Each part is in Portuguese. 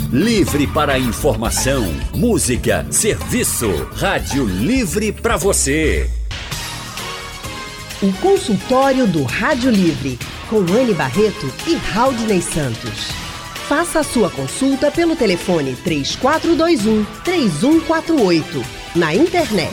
Livre para informação, música, serviço. Rádio Livre para você. O consultório do Rádio Livre, com Anne Barreto e Raudney Santos. Faça a sua consulta pelo telefone 3421-3148. Na internet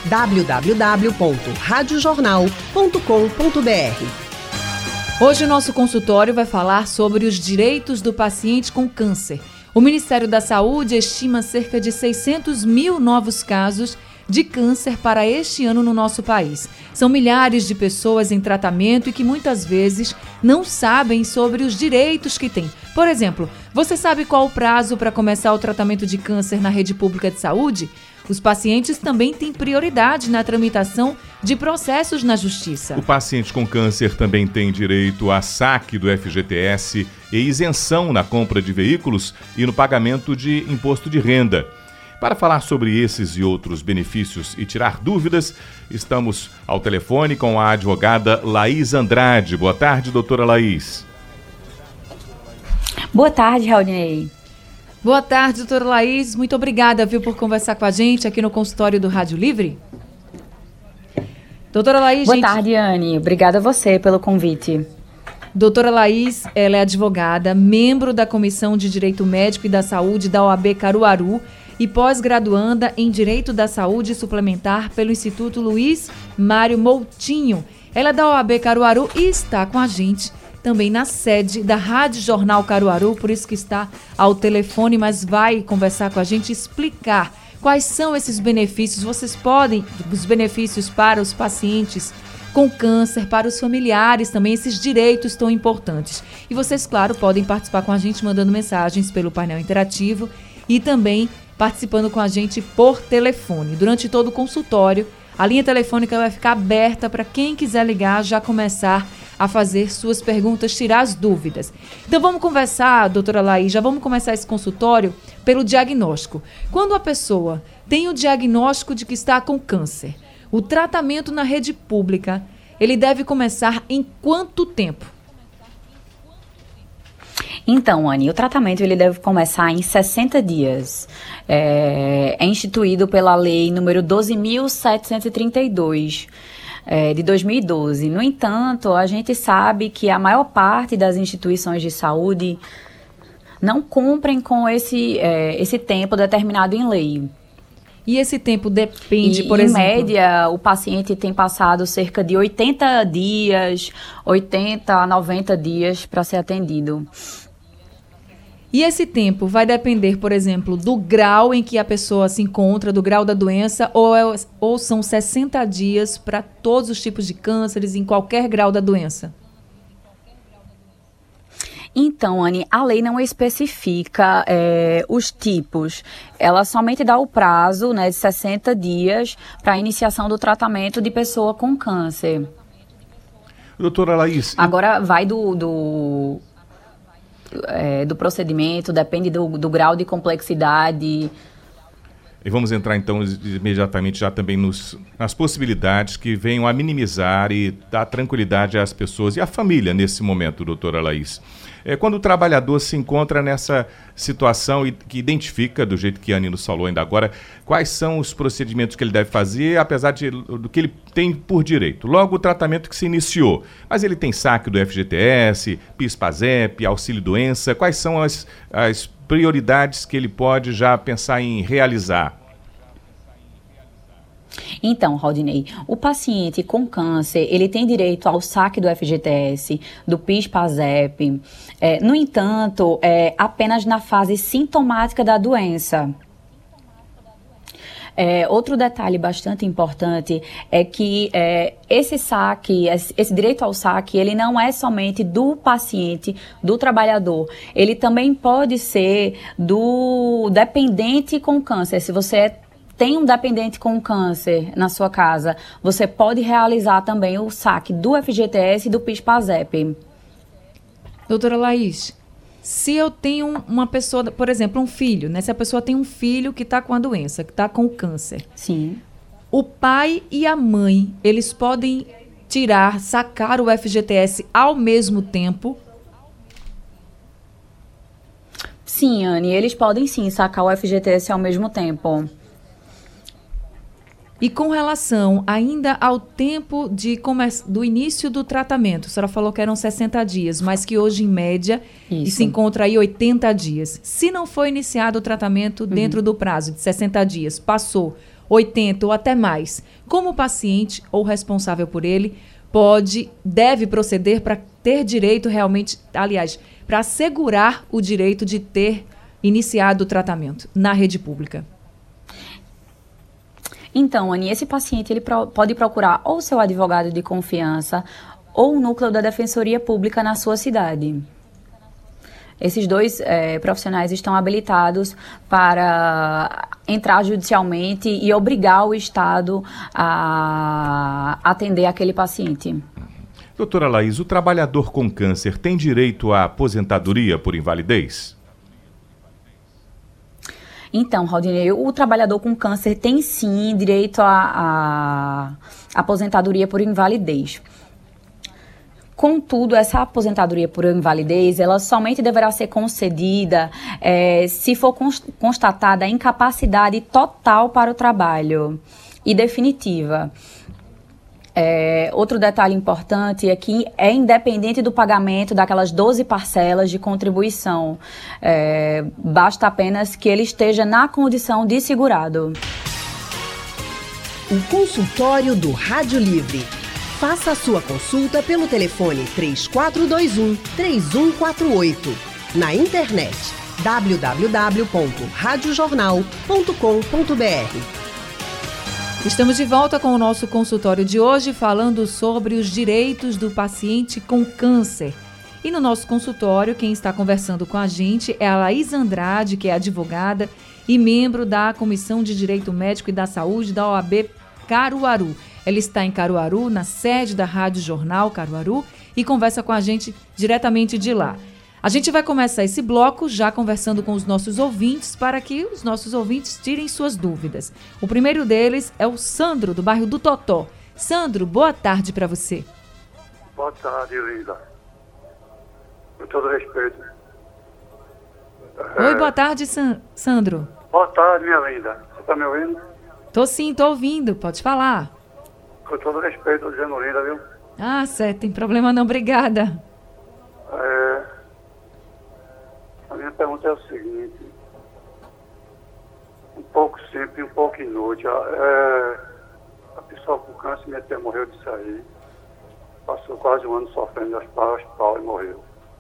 www.radiojornal.com.br. Hoje o nosso consultório vai falar sobre os direitos do paciente com câncer. O Ministério da Saúde estima cerca de 600 mil novos casos de câncer para este ano no nosso país. São milhares de pessoas em tratamento e que muitas vezes não sabem sobre os direitos que têm. Por exemplo, você sabe qual o prazo para começar o tratamento de câncer na rede pública de saúde? Os pacientes também têm prioridade na tramitação de processos na Justiça. O paciente com câncer também tem direito a saque do FGTS e isenção na compra de veículos e no pagamento de imposto de renda. Para falar sobre esses e outros benefícios e tirar dúvidas, estamos ao telefone com a advogada Laís Andrade. Boa tarde, doutora Laís. Boa tarde, Raudney. Boa tarde, doutora Laís. Muito obrigada, por conversar com a gente aqui no consultório do Rádio Livre. Doutora Laís, Boa tarde, Anne. Obrigada a você pelo convite. Doutora Laís, ela é advogada, membro da Comissão de Direito Médico e da Saúde da OAB Caruaru e pós-graduanda em Direito da Saúde Suplementar pelo Instituto Luiz Mário Moutinho. Ela é da OAB Caruaru e está com a gente também na sede da Rádio Jornal Caruaru, por isso que está ao telefone, mas vai conversar com a gente, explicar quais são esses benefícios. Vocês podem, os benefícios para os pacientes com câncer, para os familiares também, esses direitos tão importantes. E vocês, claro, podem participar com a gente mandando mensagens pelo painel interativo e também participando com a gente por telefone. Durante todo o consultório, a linha telefônica vai ficar aberta para quem quiser ligar, já começar a fazer suas perguntas, tirar as dúvidas. Então vamos conversar, doutora Laís, já vamos começar esse consultório pelo diagnóstico. Quando a pessoa tem o diagnóstico de que está com câncer, o tratamento na rede pública, ele deve começar em quanto tempo? Então, Anne, o tratamento ele deve começar em 60 dias. É instituído pela lei número 12.732 de 2012. No entanto, a gente sabe que a maior parte das instituições de saúde não cumprem com esse tempo determinado em lei. E esse tempo depende, por exemplo... Em média, o paciente tem passado cerca de 80 dias, 80 a 90 dias para ser atendido. E esse tempo vai depender, por exemplo, do grau em que a pessoa se encontra, do grau da doença, ou são 60 dias para todos os tipos de cânceres, em qualquer grau da doença? Então, Anne, a lei não especifica os tipos. Ela somente dá o prazo, de 60 dias para a iniciação do tratamento de pessoa com câncer. Doutora Laís... Agora vai do procedimento, depende do grau de complexidade. E vamos entrar então imediatamente já também nas possibilidades que venham a minimizar e dar tranquilidade às pessoas e à família nesse momento, doutora Laís. Quando o trabalhador se encontra nessa situação e que identifica, do jeito que a Anne nos falou ainda agora, quais são os procedimentos que ele deve fazer, apesar do que ele tem por direito. Logo, o tratamento que se iniciou, mas ele tem saque do FGTS, PIS/PASEP, auxílio-doença, quais são as prioridades que ele pode já pensar em realizar? Então, Raudney, o paciente com câncer, ele tem direito ao saque do FGTS, do PIS/PASEP. No entanto, apenas na fase sintomática da doença. Outro detalhe bastante importante é que esse saque, esse direito ao saque, ele não é somente do paciente, do trabalhador. Ele também pode ser do dependente com câncer. Se você tem um dependente com câncer na sua casa, você pode realizar também o saque do FGTS e do PIS/PASEP. Doutora Laís, se eu tenho uma pessoa, por exemplo, um filho, Se a pessoa tem um filho que está com a doença, que está com o câncer. Sim. O pai e a mãe, eles podem sacar o FGTS ao mesmo tempo? Sim, Anne, eles podem sim sacar o FGTS ao mesmo tempo. E com relação ainda ao tempo do início do tratamento, a senhora falou que eram 60 dias, mas que hoje, em média, se encontra aí 80 dias. Se não foi iniciado o tratamento dentro do prazo de 60 dias, passou 80 ou até mais, como o paciente ou responsável por ele deve proceder para ter direito realmente, aliás, para assegurar o direito de ter iniciado o tratamento na rede pública? Então, Anny, esse paciente ele pode procurar ou seu advogado de confiança ou o núcleo da Defensoria Pública na sua cidade. Esses dois profissionais estão habilitados para entrar judicialmente e obrigar o Estado a atender aquele paciente. Doutora Laís, o trabalhador com câncer tem direito à aposentadoria por invalidez? Então, Raudinei, o trabalhador com câncer tem sim direito à aposentadoria por invalidez. Contudo, essa aposentadoria por invalidez, ela somente deverá ser concedida se for constatada a incapacidade total para o trabalho e definitiva. Outro detalhe importante é que é independente do pagamento daquelas 12 parcelas de contribuição. Basta apenas que ele esteja na condição de segurado. O consultório do Rádio Livre. Faça a sua consulta pelo telefone 3421-3148. Na internet www.radiojornal.com.br. Estamos de volta com o nosso consultório de hoje, falando sobre os direitos do paciente com câncer. E no nosso consultório, quem está conversando com a gente é a Laís Andrade, que é advogada e membro da Comissão de Direito Médico e da Saúde da OAB Caruaru. Ela está em Caruaru, na sede da Rádio Jornal Caruaru, e conversa com a gente diretamente de lá. A gente vai começar esse bloco já conversando com os nossos ouvintes para que os nossos ouvintes tirem suas dúvidas. O primeiro deles é o Sandro, do bairro do Totó. Sandro, boa tarde para você. Boa tarde, linda. Com todo respeito. Oi, boa tarde, Sandro. Boa tarde, minha linda. Você está me ouvindo? Tô sim, tô ouvindo. Pode falar. Com todo respeito, tô dizendo linda, viu? Ah, certo. Tem problema não. Obrigada. A minha pergunta é o seguinte, um pouco simples e um pouco inútil. A pessoa com câncer, minha tia morreu disso aí, passou quase um ano sofrendo de hospital e morreu.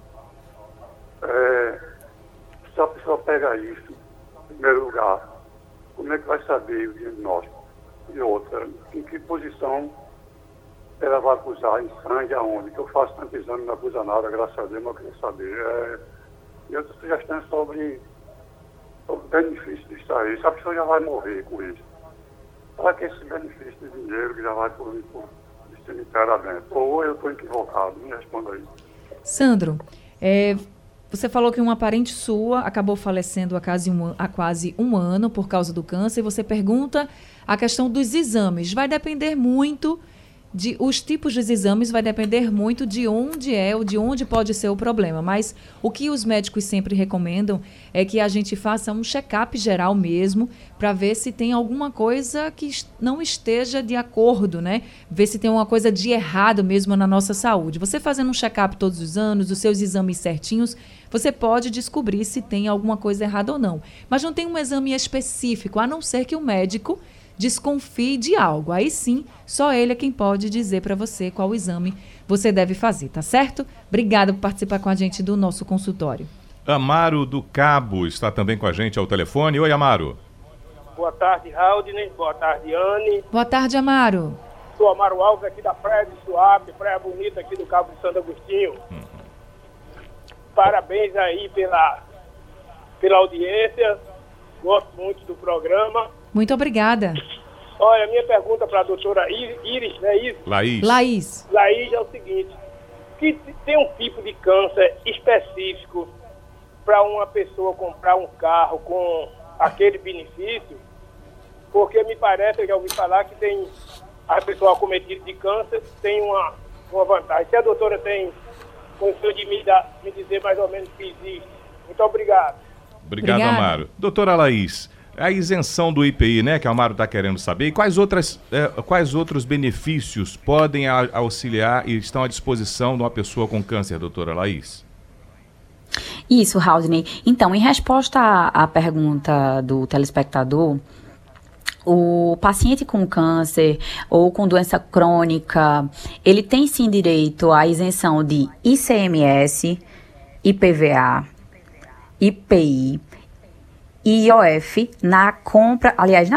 Se a pessoa pega isso, em primeiro lugar, como é que vai saber o diagnóstico? E outra, em que posição ela vai acusar, em sangue, aonde? Que eu faço tanto exame, não acusa nada, graças a Deus, mas eu queria saber. E outra sugestão sobre o benefício disso aí. Se a pessoa já vai morrer com isso, será que esse benefício de dinheiro que já vai por cemitério dentro? Ou eu estou equivocado? Me responda aí. Sandro, você falou que uma parente sua acabou falecendo há quase um ano por causa do câncer, e você pergunta a questão dos exames. Vai depender muito os tipos dos exames, vai depender muito de onde ou de onde pode ser o problema. Mas o que os médicos sempre recomendam é que a gente faça um check-up geral mesmo, para ver se tem alguma coisa que não esteja de acordo, né? Ver se tem uma coisa de errado mesmo na nossa saúde. Você fazendo um check-up todos os anos, os seus exames certinhos, você pode descobrir se tem alguma coisa errada ou não. Mas não tem um exame específico, a não ser que o médico desconfie de algo. Aí sim, só ele é quem pode dizer para você qual exame você deve fazer, tá certo? Obrigada por participar com a gente do nosso consultório. Amaro do Cabo está também com a gente ao telefone. Oi, Amaro. Boa tarde, Raudinei. Boa tarde, Anny. Boa tarde, Amaro. Sou Amaro Alves, aqui da Praia de Suape, Praia Bonita, aqui do Cabo de Santo Agostinho. Parabéns aí pela audiência. Gosto muito do programa. Muito obrigada. Olha, minha pergunta para a doutora Iris, né? Laís é o seguinte, que tem um tipo de câncer específico para uma pessoa comprar um carro com aquele benefício? Porque me parece, eu já ouvi falar que tem a pessoa acometida de câncer tem uma vantagem. Se a doutora tem condição de me dizer mais ou menos o que existe. Muito obrigado. Obrigado, Obrigada. Amaro. Doutora Laís, a isenção do IPI, né, que o Amaro está querendo saber, e quais outros benefícios podem auxiliar e estão à disposição de uma pessoa com câncer, doutora Laís? Isso, Haldney. Então, em resposta à pergunta do telespectador, o paciente com câncer ou com doença crônica, ele tem sim direito à isenção de ICMS, IPVA, IPI e IOF na compra, aliás,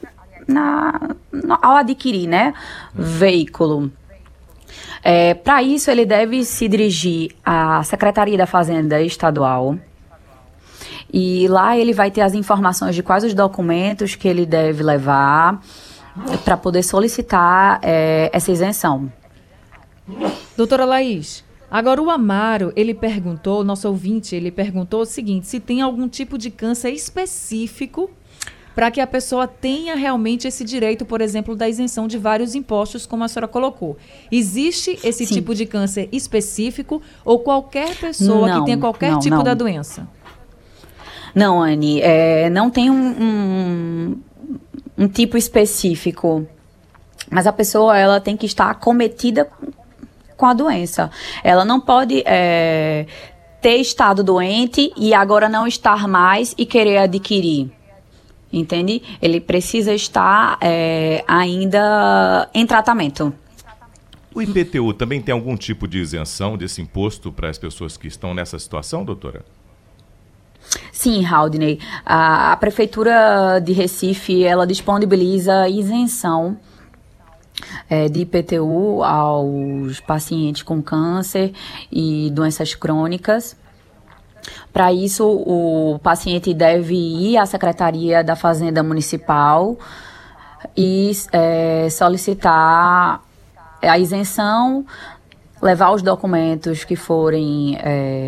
ao adquirir, né, veículo. Para isso, ele deve se dirigir à Secretaria da Fazenda Estadual e lá ele vai ter as informações de quais os documentos que ele deve levar para poder solicitar essa isenção. Doutora Laís, agora o Amaro, o nosso ouvinte, ele perguntou o seguinte, se tem algum tipo de câncer específico para que a pessoa tenha realmente esse direito, por exemplo, da isenção de vários impostos, como a senhora colocou. Existe esse tipo de câncer específico ou qualquer pessoa que tenha qualquer tipo da doença? Não, Anne, não tem um tipo específico, mas a pessoa ela tem que estar acometida com a doença. Ela não pode ter estado doente e agora não estar mais e querer adquirir. Entende? Ele precisa estar ainda em tratamento. O IPTU também tem algum tipo de isenção desse imposto para as pessoas que estão nessa situação, doutora? Sim, Haldney. A Prefeitura de Recife, ela disponibiliza isenção de IPTU aos pacientes com câncer e doenças crônicas. Para isso, o paciente deve ir à Secretaria da Fazenda Municipal e solicitar a isenção, levar os documentos que forem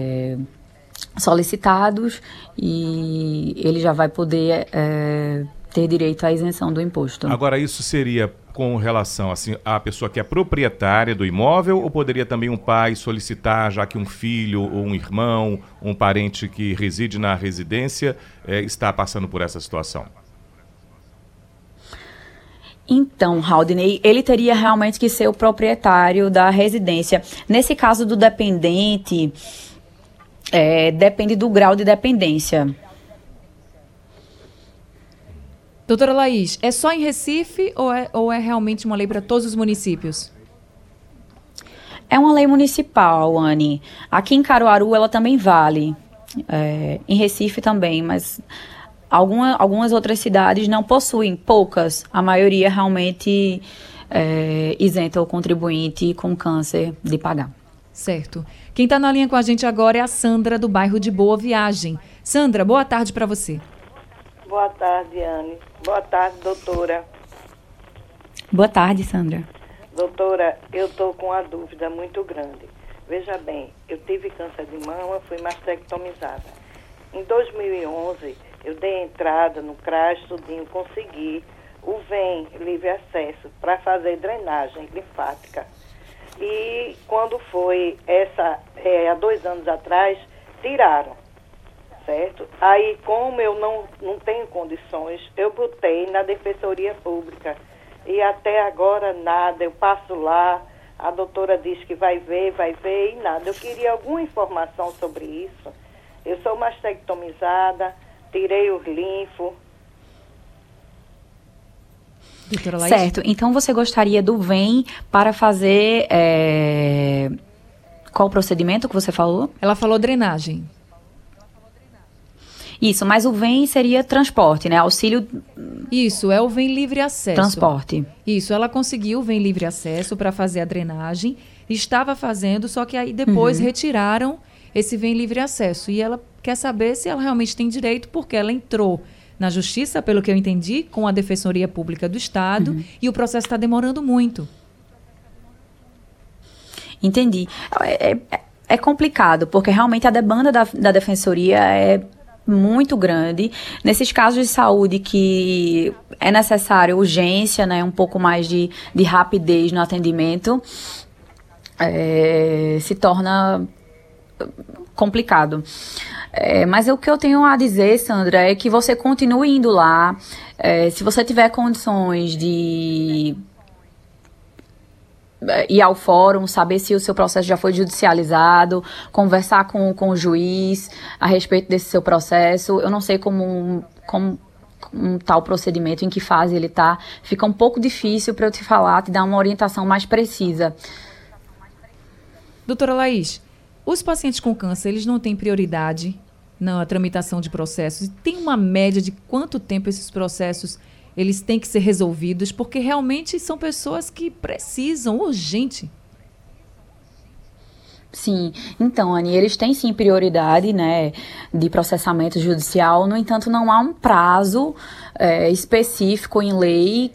solicitados e ele já vai poder ter direito à isenção do imposto. Agora, isso seria com relação assim, à pessoa que é proprietária do imóvel ou poderia também um pai solicitar, já que um filho ou um irmão, um parente que reside na residência está passando por essa situação? Então, Haldney, ele teria realmente que ser o proprietário da residência. Nesse caso do dependente, depende do grau de dependência. Doutora Laís, é só em Recife ou é realmente uma lei para todos os municípios? É uma lei municipal, Anne. Aqui em Caruaru ela também vale. Em Recife também, mas algumas outras cidades não possuem, poucas. A maioria realmente isenta o contribuinte com câncer de pagar. Certo. Quem está na linha com a gente agora é a Sandra, do bairro de Boa Viagem. Sandra, boa tarde para você. Boa tarde, Anne. Boa tarde, doutora. Boa tarde, Sandra. Doutora, eu estou com uma dúvida muito grande. Veja bem, eu tive câncer de mama, fui mastectomizada. Em 2011, eu dei entrada no CRAS, tudinho, consegui o VEM, livre acesso, para fazer drenagem linfática. E quando foi há 2 anos atrás, tiraram. Certo? Aí, como eu não tenho condições, eu botei na Defensoria Pública. E até agora nada, eu passo lá, a doutora diz que vai ver e nada. Eu queria alguma informação sobre isso. Eu sou mastectomizada, tirei os linfos. Doutora Laís? Certo, então você gostaria do VEM para fazer... Qual o procedimento que você falou? Ela falou drenagem. Isso, mas o VEM seria transporte, né? Auxílio... Isso, é o VEM Livre Acesso. Transporte. Isso, ela conseguiu o VEM Livre Acesso para fazer a drenagem, estava fazendo, só que aí depois retiraram esse VEM Livre Acesso. E ela quer saber se ela realmente tem direito, porque ela entrou na Justiça, pelo que eu entendi, com a Defensoria Pública do Estado, e o processo está demorando muito. Entendi. É complicado, porque realmente a demanda da Defensoria é muito grande. Nesses casos de saúde que é necessário urgência, né, um pouco mais de rapidez no atendimento, se torna complicado. Mas o que eu tenho a dizer, Sandra, é que você continue indo lá. Se você tiver condições de ir ao fórum, saber se o seu processo já foi judicializado, conversar com o juiz a respeito desse seu processo. Eu não sei como um tal procedimento, em que fase ele está. Fica um pouco difícil para eu te falar, te dar uma orientação mais precisa. Doutora Laís, os pacientes com câncer, eles não têm prioridade na tramitação de processos? Tem uma média de quanto tempo esses processos eles têm que ser resolvidos? Porque realmente são pessoas que precisam, urgente. Sim, então, Anny, eles têm sim prioridade, né, de processamento judicial. No entanto, não há um prazo específico em lei.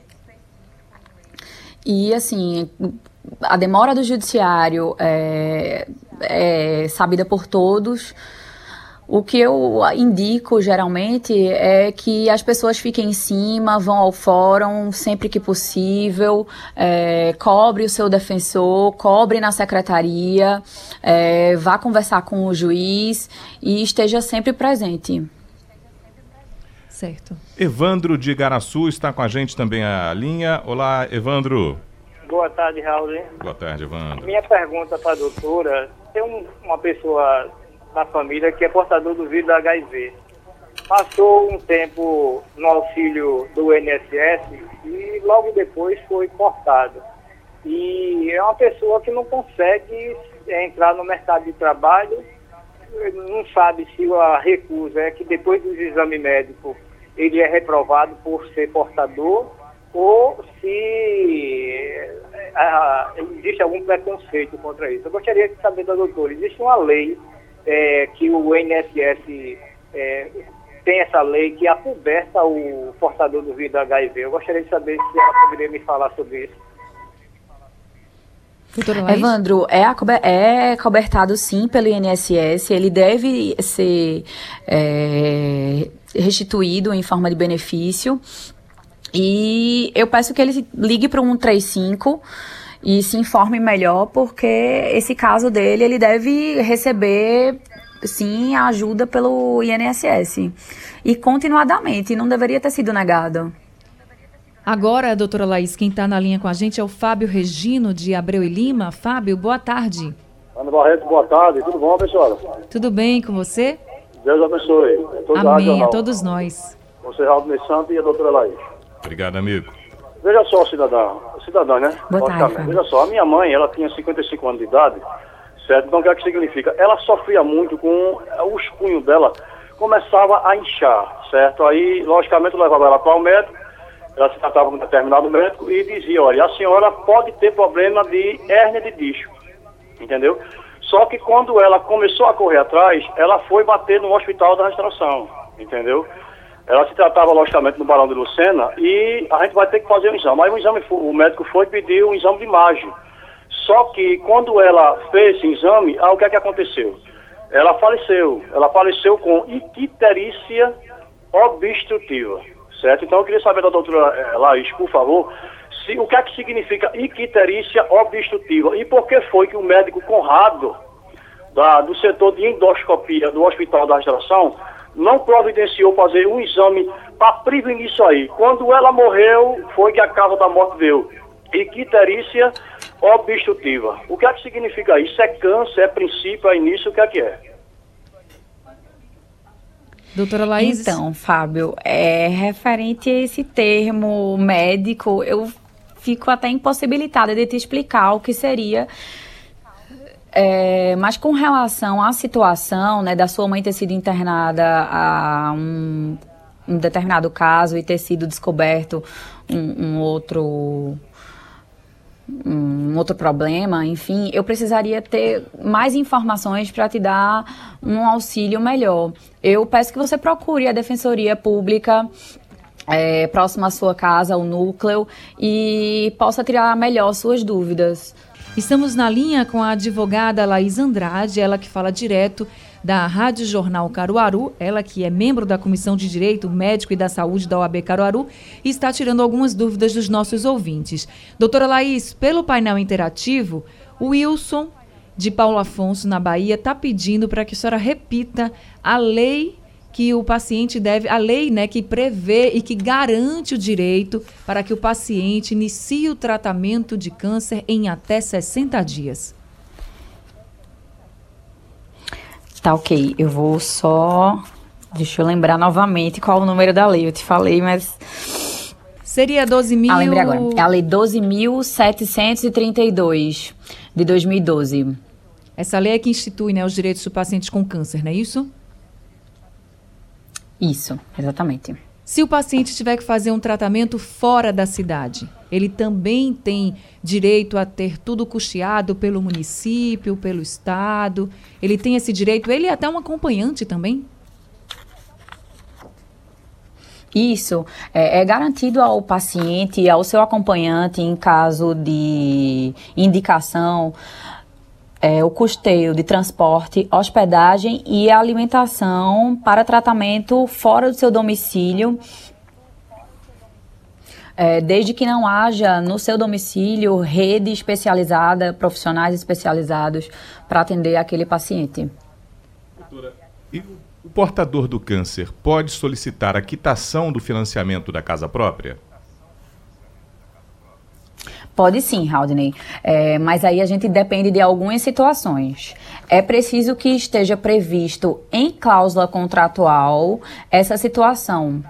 E, assim, a demora do judiciário é sabida por todos. O que eu indico, geralmente, é que as pessoas fiquem em cima, vão ao fórum sempre que possível, cobre o seu defensor, cobre na secretaria, vá conversar com o juiz e esteja sempre presente. Certo. Evandro de Igaraçu está com a gente também a linha. Olá, Evandro. Boa tarde, Raul. Boa tarde, Evandro. Minha pergunta para a doutora, tem uma pessoa da família que é portador do vírus da HIV. Passou um tempo no auxílio do INSS e logo depois foi cortado. E é uma pessoa que não consegue entrar no mercado de trabalho, não sabe se a recusa é que depois do exame médico ele é reprovado por ser portador ou se existe algum preconceito contra isso. Eu gostaria de saber da doutora, existe uma lei que o INSS tem essa lei que acoberta o portador do vírus HIV. Eu gostaria de saber se ela poderia me falar sobre isso. Evandro, é cobertado sim pelo INSS, ele deve ser restituído em forma de benefício. E eu peço que ele ligue para o 135 e se informe melhor, porque esse caso dele, ele deve receber, sim, a ajuda pelo INSS. E continuadamente, não deveria ter sido negado. Agora, doutora Laís, quem está na linha com a gente é o Fábio Regino, de Abreu e Lima. Fábio, boa tarde. Ana Barreto, boa tarde. Tudo bom, pessoal? Tudo bem com você? Deus abençoe. Amém, a todos nós. Você, Raul Santos, e a doutora Laís. Obrigado, amigo. Veja só, cidadã, né? Boa tarde, veja só, a minha mãe, ela tinha 55 anos de idade, certo? Então, o que é que significa? Ela sofria muito com os punhos dela, começava a inchar, certo? Aí, logicamente, eu levava ela para o médico, ela se tratava com um determinado médico e dizia, olha, a senhora pode ter problema de hérnia de disco, entendeu? Só que quando ela começou a correr atrás, ela foi bater no Hospital da Restauração, entendeu? Ela se tratava, logicamente, no Barão de Lucena e a gente vai ter que fazer um exame. Aí o médico foi pedir um exame de imagem. Só que quando ela fez esse exame, o que é que aconteceu? Ela faleceu com icterícia obstrutiva, certo? Então eu queria saber da doutora Laís, por favor, o que é que significa icterícia obstrutiva e por que foi que o médico Conrado, do setor de endoscopia do Hospital da Restauração, não providenciou fazer um exame para prevenir isso aí. Quando ela morreu, foi que a causa da morte veio. Icterícia obstrutiva. O que é que significa isso? É câncer, é princípio, é início, o que é? Doutora Laís? Então, Fábio, referente a esse termo médico, eu fico até impossibilitada de te explicar o que seria. Mas com relação à situação, né, da sua mãe ter sido internada a um determinado caso e ter sido descoberto um outro problema, enfim, eu precisaria ter mais informações para te dar um auxílio melhor. Eu peço que você procure a Defensoria Pública próxima à sua casa, o núcleo, e possa tirar melhor suas dúvidas. Estamos na linha com a advogada Laís Andrade, ela que fala direto da Rádio Jornal Caruaru, ela que é membro da Comissão de Direito Médico e da Saúde da OAB Caruaru e está tirando algumas dúvidas dos nossos ouvintes. Doutora Laís, pelo painel interativo, o Wilson, de Paulo Afonso, na Bahia, está pedindo para que a senhora repita a lei que o paciente deve, a lei, né, que prevê e que garante o direito para que o paciente inicie o tratamento de câncer em até 60 dias. Tá, ok. Eu vou só... Deixa eu lembrar novamente qual o número da lei. Eu te falei, mas... Seria 12.000... lembrei agora. É a lei 12.732, de 2012. Essa lei é que institui, né, os direitos do paciente com câncer, não é isso? Isso, exatamente. Se o paciente tiver que fazer um tratamento fora da cidade, ele também tem direito a ter tudo custeado pelo município, pelo estado? Ele tem esse direito? Ele é até um acompanhante também? Isso, é garantido ao paciente e ao seu acompanhante, em caso de indicação, o custeio de transporte, hospedagem e alimentação para tratamento fora do seu domicílio, desde que não haja no seu domicílio rede especializada, profissionais especializados para atender aquele paciente. Doutora, e o portador do câncer pode solicitar a quitação do financiamento da casa própria? Pode sim, Haldney, mas aí a gente depende de algumas situações. É preciso que esteja previsto em cláusula contratual essa situação.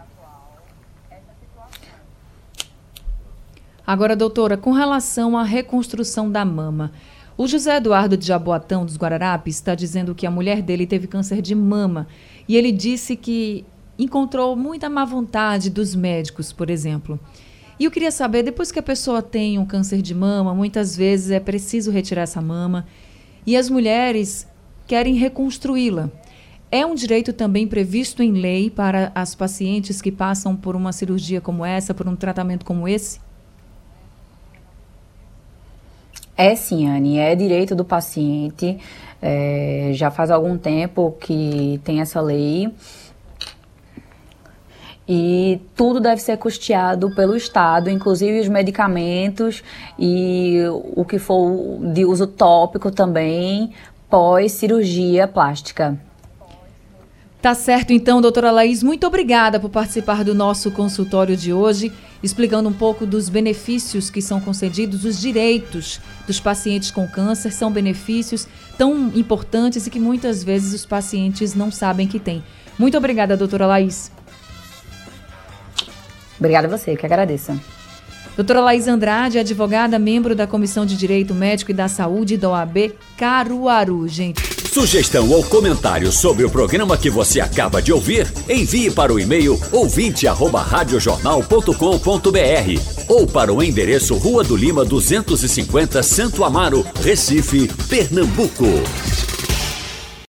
Agora, doutora, com relação à reconstrução da mama, o José Eduardo de Jaboatão, dos Guararapes, está dizendo que a mulher dele teve câncer de mama e ele disse que encontrou muita má vontade dos médicos, por exemplo. E eu queria saber, depois que a pessoa tem um câncer de mama, muitas vezes é preciso retirar essa mama e as mulheres querem reconstruí-la. É um direito também previsto em lei para as pacientes que passam por uma cirurgia como essa, por um tratamento como esse? É sim, Anne, é direito do paciente. Já faz algum tempo que tem essa lei. E tudo deve ser custeado pelo Estado, inclusive os medicamentos e o que for de uso tópico também, pós-cirurgia plástica. Tá certo, então, doutora Laís, muito obrigada por participar do nosso consultório de hoje, explicando um pouco dos benefícios que são concedidos, os direitos dos pacientes com câncer, são benefícios tão importantes e que muitas vezes os pacientes não sabem que têm. Muito obrigada, doutora Laís. Obrigada a você, que agradeço. Doutora Laís Andrade, advogada, membro da Comissão de Direito Médico e da Saúde da OAB Caruaru, gente. Sugestão ou comentário sobre o programa que você acaba de ouvir, envie para o e-mail ouvinte@radiojornal.com.br ou para o endereço Rua do Lima 250, Santo Amaro, Recife, Pernambuco.